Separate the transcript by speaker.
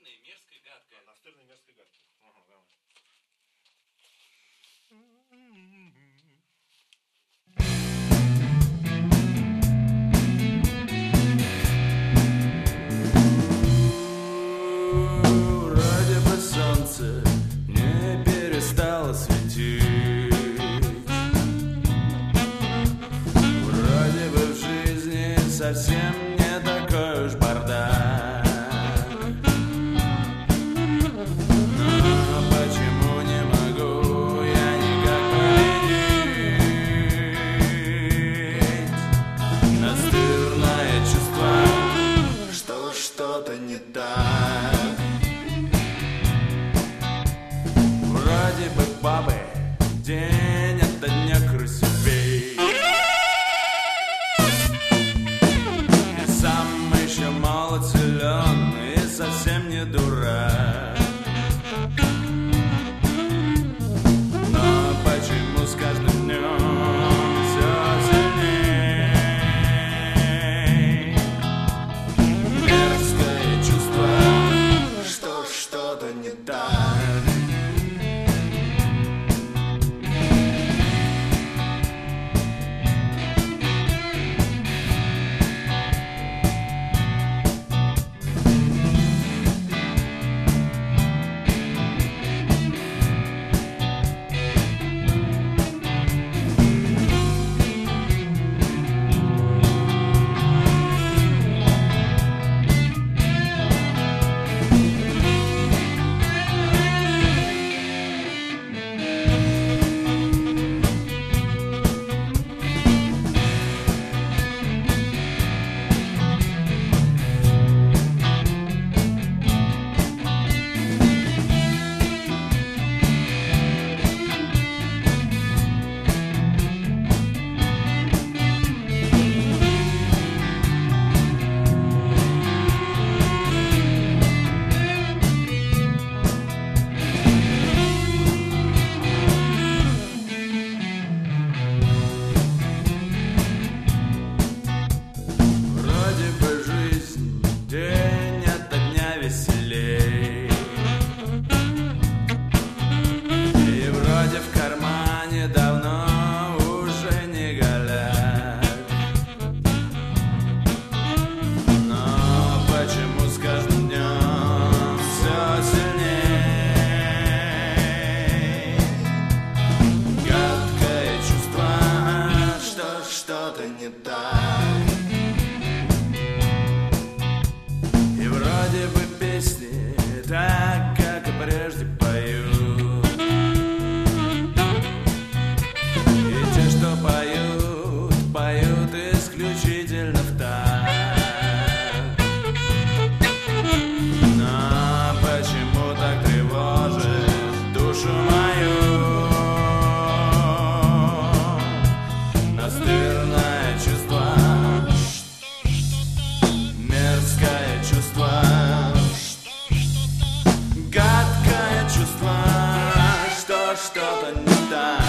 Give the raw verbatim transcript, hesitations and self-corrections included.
Speaker 1: настырной, мерзкой, гадкой.
Speaker 2: А, настырной, мерзкой, гадкой. Ага, давай.
Speaker 3: Вроде бы солнце не перестало светить, вроде бы в жизни совсем не такой уж бардак. Но почему не могу я никак победить настырное чувство, что что-то не так? Вроде бы бабы день ото дня красивей, и сам еще молод, силен и совсем не дурак. Но почему с каждым днем все сильней мерзкое чувство, что что-то не так? Вроде бы жизнь день ото дня веселей, и вроде в кармане давно уже не голяк. Но почему с каждым днем все сильней гадкое чувство, что что-то не так? И вроде бы песни так, как и прежде, поют, и те, что поют, поют исключительно в такт. Но почему так тревожит душу мою настырное чувство, мерзкое чувство, гадкое чувство, что что-то не так?